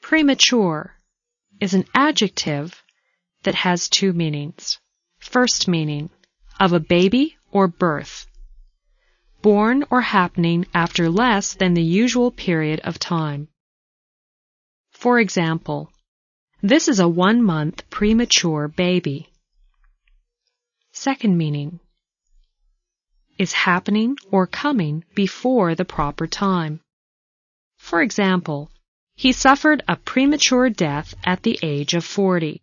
Premature is an adjective that has two meanings. First meaning, of a baby or birth. Born or happening after less than the usual period of time. For example, this is a 1-month premature baby. Second meaning, is happening or coming before the proper time. For example, he suffered a premature death at the age of 40.